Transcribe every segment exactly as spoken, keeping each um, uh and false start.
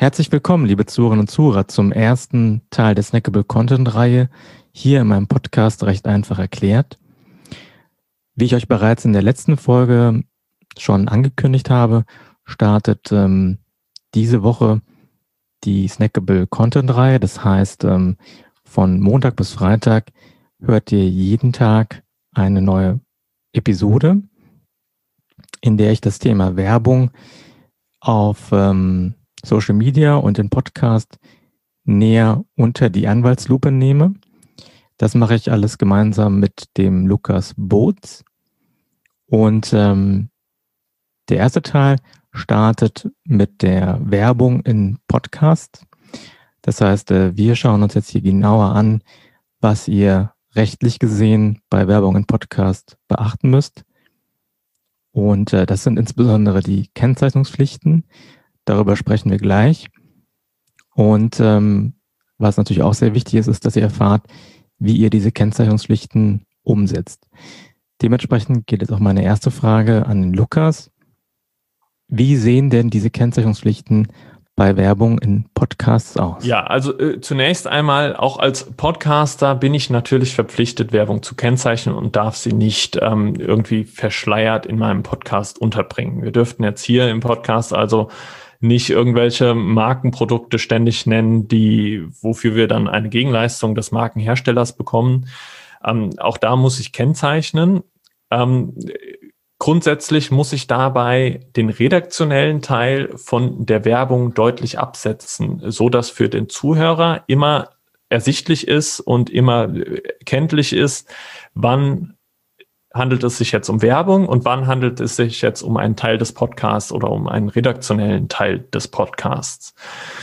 Herzlich willkommen, liebe Zuhörerinnen und Zuhörer, zum ersten Teil der Snackable Content-Reihe hier in meinem Podcast Recht einfach erklärt. Wie ich euch bereits in der letzten Folge schon angekündigt habe, startet ähm, diese Woche die Snackable Content-Reihe. Das heißt, ähm, von Montag bis Freitag hört ihr jeden Tag eine neue Episode, in der ich das Thema Werbung auf ähm, Social Media und den Podcast näher unter die Anwaltslupe nehme. Das mache ich alles gemeinsam mit dem Lukas Boots. Und ähm, der erste Teil startet mit der Werbung in Podcast. Das heißt, äh, wir schauen uns jetzt hier genauer an, was ihr rechtlich gesehen bei Werbung in Podcast beachten müsst. Und äh, das sind insbesondere die Kennzeichnungspflichten. Darüber sprechen wir gleich. Und ähm, was natürlich auch sehr wichtig ist, ist, dass ihr erfahrt, wie ihr diese Kennzeichnungspflichten umsetzt. Dementsprechend geht jetzt auch meine erste Frage an den Lukas. Wie sehen denn diese Kennzeichnungspflichten bei Werbung in Podcasts aus? Ja, also äh, zunächst einmal, auch als Podcaster bin ich natürlich verpflichtet, Werbung zu kennzeichnen und darf sie nicht ähm, irgendwie verschleiert in meinem Podcast unterbringen. Wir dürften jetzt hier im Podcast also nicht irgendwelche Markenprodukte ständig nennen, die, wofür wir dann eine Gegenleistung des Markenherstellers bekommen. Ähm, auch da muss ich kennzeichnen. Ähm, grundsätzlich muss ich dabei den redaktionellen Teil von der Werbung deutlich absetzen, so dass für den Zuhörer immer ersichtlich ist und immer kenntlich ist, wann handelt es sich jetzt um Werbung und wann handelt es sich jetzt um einen Teil des Podcasts oder um einen redaktionellen Teil des Podcasts.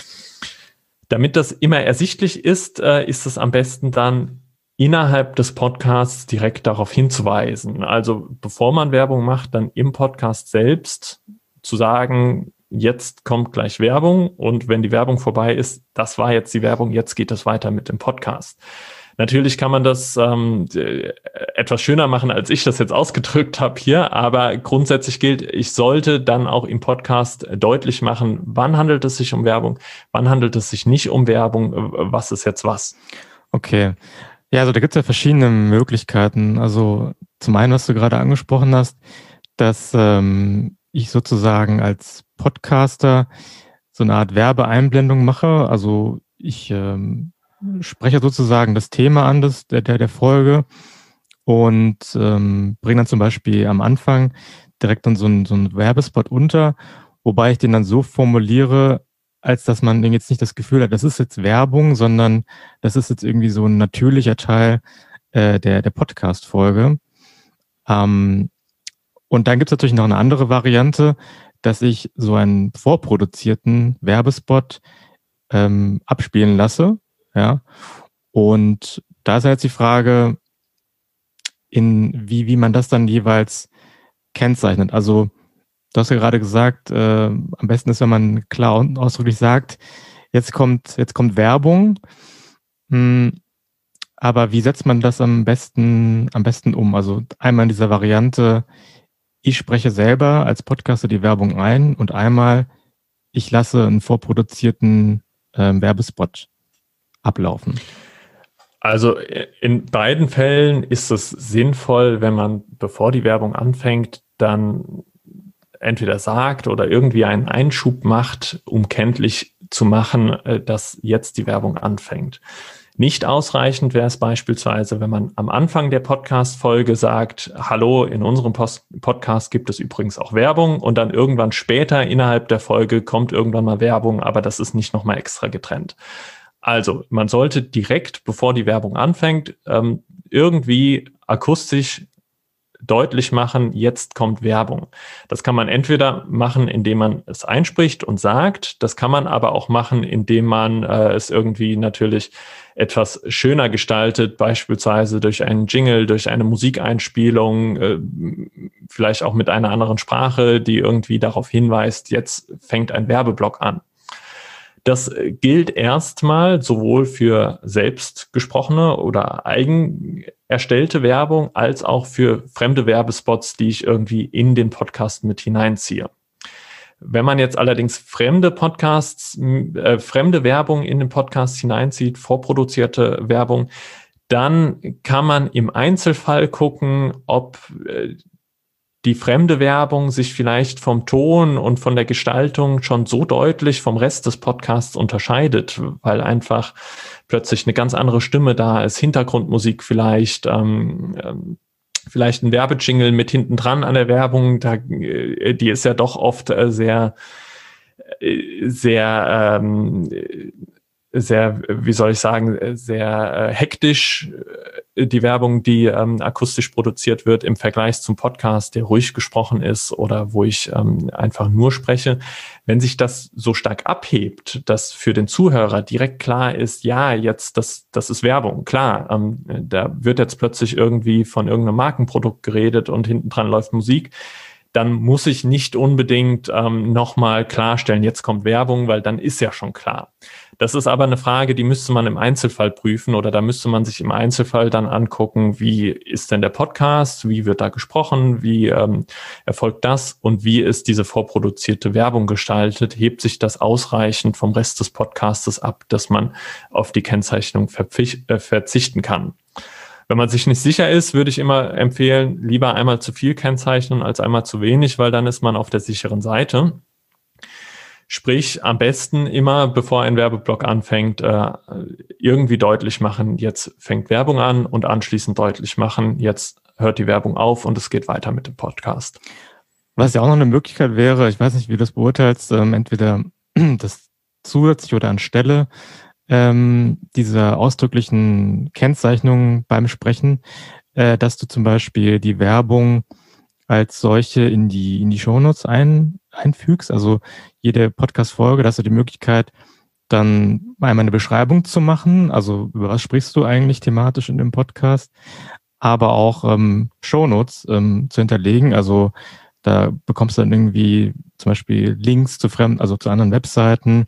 Damit das immer ersichtlich ist, äh, ist es am besten dann innerhalb des Podcasts direkt darauf hinzuweisen. Also bevor man Werbung macht, dann im Podcast selbst zu sagen, jetzt kommt gleich Werbung und wenn die Werbung vorbei ist, das war jetzt die Werbung, jetzt geht es weiter mit dem Podcast. Natürlich kann man das ähm, etwas schöner machen, als ich das jetzt ausgedrückt habe hier, aber grundsätzlich gilt, ich sollte dann auch im Podcast deutlich machen, wann handelt es sich um Werbung, wann handelt es sich nicht um Werbung, was ist jetzt was. Okay, ja, also da gibt es ja verschiedene Möglichkeiten. Also zum einen, was du gerade angesprochen hast, dass ähm, ich sozusagen als Podcaster so eine Art Werbeeinblendung mache. Also ich ähm, spreche sozusagen das Thema an des, der, der, der Folge und ähm, bringe dann zum Beispiel am Anfang direkt dann so einen so einen Werbespot unter, wobei ich den dann so formuliere, als dass man jetzt nicht das Gefühl hat, das ist jetzt Werbung, sondern das ist jetzt irgendwie so ein natürlicher Teil äh, der, der Podcast-Folge. Ähm, und dann gibt es natürlich noch eine andere Variante, dass ich so einen vorproduzierten Werbespot ähm, abspielen lasse. Ja, und da ist jetzt die Frage, in wie, wie man das dann jeweils kennzeichnet. Also du hast ja gerade gesagt, äh, am besten ist, wenn man klar und ausdrücklich sagt, jetzt kommt, jetzt kommt Werbung. Hm, aber wie setzt man das am besten, am besten um? Also einmal in dieser Variante, ich spreche selber als Podcaster die Werbung ein und einmal, ich lasse einen vorproduzierten äh, Werbespot ablaufen. Also in beiden Fällen ist es sinnvoll, wenn man, bevor die Werbung anfängt, dann entweder sagt oder irgendwie einen Einschub macht, um kenntlich zu machen, dass jetzt die Werbung anfängt. Nicht ausreichend wäre es beispielsweise, wenn man am Anfang der Podcast-Folge sagt, hallo, in unserem Post- Podcast gibt es übrigens auch Werbung und dann irgendwann später innerhalb der Folge kommt irgendwann mal Werbung, aber das ist nicht nochmal extra getrennt. Also man sollte direkt, bevor die Werbung anfängt, ähm, irgendwie akustisch deutlich machen, jetzt kommt Werbung. Das kann man entweder machen, indem man es einspricht und sagt, das kann man aber auch machen, indem man äh, es irgendwie natürlich etwas schöner gestaltet, beispielsweise durch einen Jingle, durch eine Musikeinspielung, äh, vielleicht auch mit einer anderen Sprache, die irgendwie darauf hinweist, jetzt fängt ein Werbeblock an. Das gilt erstmal sowohl für selbst gesprochene oder eigen erstellte Werbung als auch für fremde Werbespots, die ich irgendwie in den Podcast mit hineinziehe. Wenn man jetzt allerdings fremde Podcasts, äh, fremde Werbung in den Podcast hineinzieht, vorproduzierte Werbung, dann kann man im Einzelfall gucken, ob äh, die fremde Werbung sich vielleicht vom Ton und von der Gestaltung schon so deutlich vom Rest des Podcasts unterscheidet, weil einfach plötzlich eine ganz andere Stimme da ist, Hintergrundmusik vielleicht, ähm, ähm, vielleicht ein Werbejingle mit hinten dran an der Werbung, da, die ist ja doch oft äh, sehr, äh, sehr, ähm, sehr, wie soll ich sagen, sehr äh, hektisch, äh, die Werbung, die ähm, akustisch produziert wird im Vergleich zum Podcast, der ruhig gesprochen ist oder wo ich ähm, einfach nur spreche. Wenn sich das so stark abhebt, dass für den Zuhörer direkt klar ist, ja, jetzt, das, das ist Werbung, klar, ähm, da wird jetzt plötzlich irgendwie von irgendeinem Markenprodukt geredet und hinten dran läuft Musik, dann muss ich nicht unbedingt ähm, nochmal klarstellen, jetzt kommt Werbung, weil dann ist ja schon klar. Das ist aber eine Frage, die müsste man im Einzelfall prüfen oder da müsste man sich im Einzelfall dann angucken, wie ist denn der Podcast, wie wird da gesprochen, wie ähm, erfolgt das und wie ist diese vorproduzierte Werbung gestaltet, hebt sich das ausreichend vom Rest des Podcastes ab, dass man auf die Kennzeichnung verpflicht, äh, verzichten kann. Wenn man sich nicht sicher ist, würde ich immer empfehlen, lieber einmal zu viel kennzeichnen als einmal zu wenig, weil dann ist man auf der sicheren Seite. Sprich, am besten immer, bevor ein Werbeblock anfängt, äh, irgendwie deutlich machen, jetzt fängt Werbung an und anschließend deutlich machen, jetzt hört die Werbung auf und es geht weiter mit dem Podcast. Was ja auch noch eine Möglichkeit wäre, ich weiß nicht, wie du das beurteilst, ähm, entweder das zusätzlich oder anstelle ähm, dieser ausdrücklichen Kennzeichnung beim Sprechen, äh, dass du zum Beispiel die Werbung als solche in die in die Shownotes ein, einfügst. Also jede Podcast-Folge, da hast du die Möglichkeit, dann einmal eine Beschreibung zu machen. Also über was sprichst du eigentlich thematisch in dem Podcast? Aber auch ähm, Shownotes ähm, zu hinterlegen. Also da bekommst du dann irgendwie zum Beispiel Links zu fremden, also zu anderen Webseiten.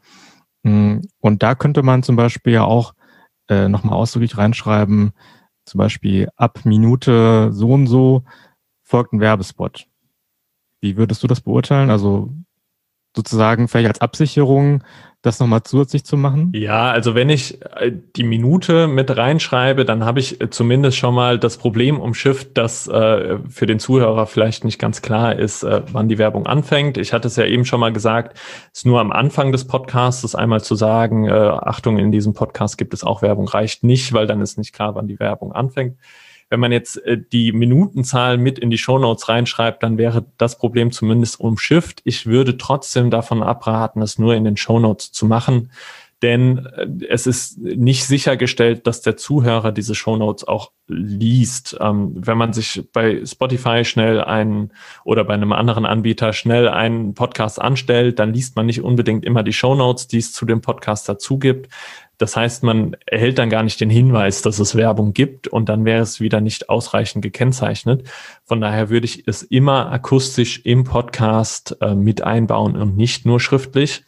Und da könnte man zum Beispiel ja auch äh, nochmal ausdrücklich reinschreiben, zum Beispiel ab Minute so und so folgt ein Werbespot. Wie würdest du das beurteilen? Also sozusagen vielleicht als Absicherung, das nochmal zusätzlich zu machen? Ja, also wenn ich die Minute mit reinschreibe, dann habe ich zumindest schon mal das Problem umschifft, dass äh, für den Zuhörer vielleicht nicht ganz klar ist, äh, wann die Werbung anfängt. Ich hatte es ja eben schon mal gesagt, es ist nur am Anfang des Podcasts einmal zu sagen, äh, Achtung, in diesem Podcast gibt es auch Werbung, reicht nicht, weil dann ist nicht klar, wann die Werbung anfängt. Wenn man jetzt äh, die Minutenzahl mit in die Shownotes reinschreibt, dann wäre das Problem zumindest umschifft. Ich würde trotzdem davon abraten, es nur in den Shownotes zu machen, denn äh, es ist nicht sichergestellt, dass der Zuhörer diese Shownotes auch liest. Ähm, wenn man sich bei Spotify schnell einen oder bei einem anderen Anbieter schnell einen Podcast anstellt, dann liest man nicht unbedingt immer die Shownotes, die es zu dem Podcast dazu gibt. Das heißt, man erhält dann gar nicht den Hinweis, dass es Werbung gibt und dann wäre es wieder nicht ausreichend gekennzeichnet. Von daher würde ich es immer akustisch im Podcast äh, mit einbauen und nicht nur schriftlich.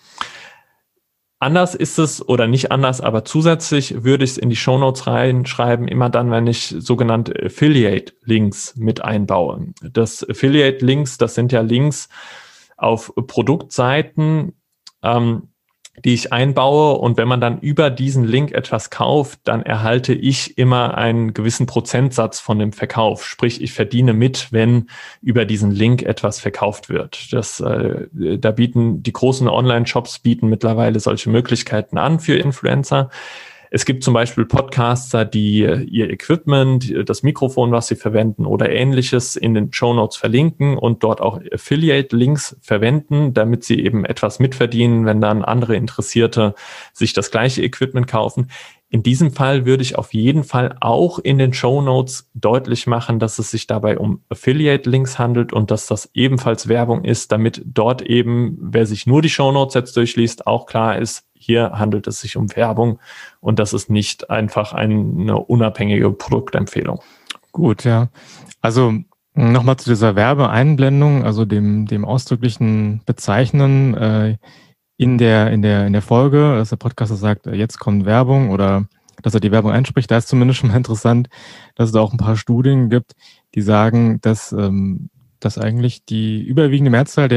Anders ist es oder nicht anders, aber zusätzlich würde ich es in die Shownotes reinschreiben, immer dann, wenn ich sogenannte Affiliate-Links mit einbaue. Das Affiliate-Links, das sind ja Links auf Produktseiten, ähm, die ich einbaue und wenn man dann über diesen Link etwas kauft, dann erhalte ich immer einen gewissen Prozentsatz von dem Verkauf. Sprich, ich verdiene mit, wenn über diesen Link etwas verkauft wird. Das, äh, da bieten die großen Online-Shops bieten mittlerweile solche Möglichkeiten an für Influencer. Es gibt zum Beispiel Podcaster, die ihr Equipment, das Mikrofon, was sie verwenden oder Ähnliches in den Shownotes verlinken und dort auch Affiliate-Links verwenden, damit sie eben etwas mitverdienen, wenn dann andere Interessierte sich das gleiche Equipment kaufen. In diesem Fall würde ich auf jeden Fall auch in den Shownotes deutlich machen, dass es sich dabei um Affiliate-Links handelt und dass das ebenfalls Werbung ist, damit dort eben, wer sich nur die Shownotes jetzt durchliest, auch klar ist, hier handelt es sich um Werbung und das ist nicht einfach eine unabhängige Produktempfehlung. Gut, ja. Also nochmal zu dieser Werbeeinblendung, also dem, dem ausdrücklichen Bezeichnen äh, in der, in der, in der Folge, dass der Podcaster sagt, jetzt kommt Werbung oder dass er die Werbung einspricht. Da ist zumindest schon mal interessant, dass es da auch ein paar Studien gibt, die sagen, dass, ähm, dass eigentlich die überwiegende Mehrzahl der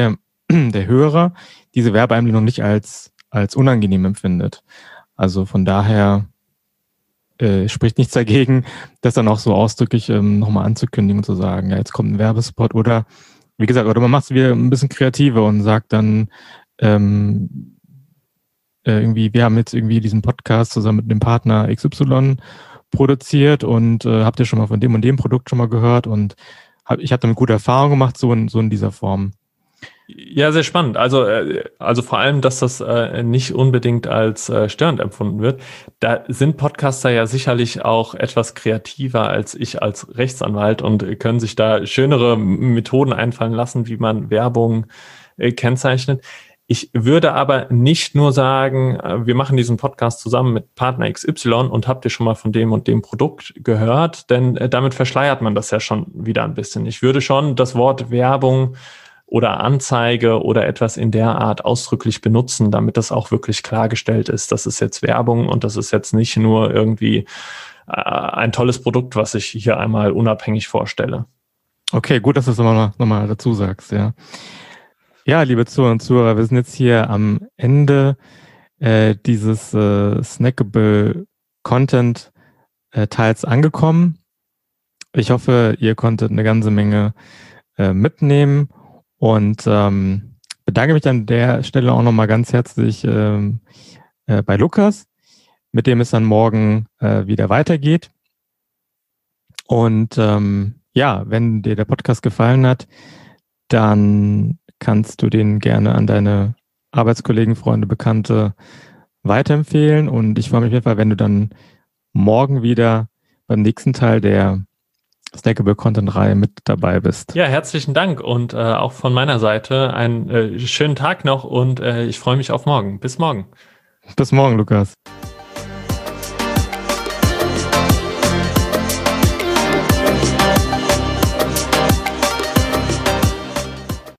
der Hörer diese Werbeeinblendung nicht als, als unangenehm empfindet. Also von daher äh, spricht nichts dagegen, das dann auch so ausdrücklich ähm, nochmal anzukündigen und zu sagen, ja, jetzt kommt ein Werbespot oder wie gesagt, oder man macht es wieder ein bisschen kreativer und sagt dann ähm, äh, irgendwie, wir haben jetzt irgendwie diesen Podcast zusammen mit dem Partner X Y produziert und äh, habt ihr schon mal von dem und dem Produkt schon mal gehört und hab, ich habe damit gute Erfahrungen gemacht, so in, so in dieser Form. Ja, sehr spannend. Also, äh, also vor allem, dass das äh, nicht unbedingt als äh, störend empfunden wird. Da sind Podcaster ja sicherlich auch etwas kreativer als ich als Rechtsanwalt und können sich da schönere Methoden einfallen lassen, wie man Werbung äh, kennzeichnet. Ich würde aber nicht nur sagen, äh, wir machen diesen Podcast zusammen mit Partner X Y und habt ihr schon mal von dem und dem Produkt gehört, denn äh, damit verschleiert man das ja schon wieder ein bisschen. Ich würde schon das Wort Werbung oder Anzeige oder etwas in der Art ausdrücklich benutzen, damit das auch wirklich klargestellt ist, das ist jetzt Werbung und das ist jetzt nicht nur irgendwie äh, ein tolles Produkt, was ich hier einmal unabhängig vorstelle. Okay, gut, dass du es nochmal noch mal dazu sagst, ja. Ja, liebe Zuhörer und Zuhörer, wir sind jetzt hier am Ende äh, dieses äh, snackable Content äh, Teils angekommen. Ich hoffe, ihr konntet eine ganze Menge äh, mitnehmen. Und ähm, bedanke mich an der Stelle auch nochmal ganz herzlich ähm, äh, bei Lukas, mit dem es dann morgen äh, wieder weitergeht. Und ähm, ja, wenn dir der Podcast gefallen hat, dann kannst du den gerne an deine Arbeitskollegen, Freunde, Bekannte weiterempfehlen. Und ich freue mich auf jeden Fall, wenn du dann morgen wieder beim nächsten Teil der Snackable Content Reihe mit dabei bist. Ja, herzlichen Dank und äh, auch von meiner Seite einen äh, schönen Tag noch und äh, ich freue mich auf morgen. Bis morgen. Bis morgen, Lukas.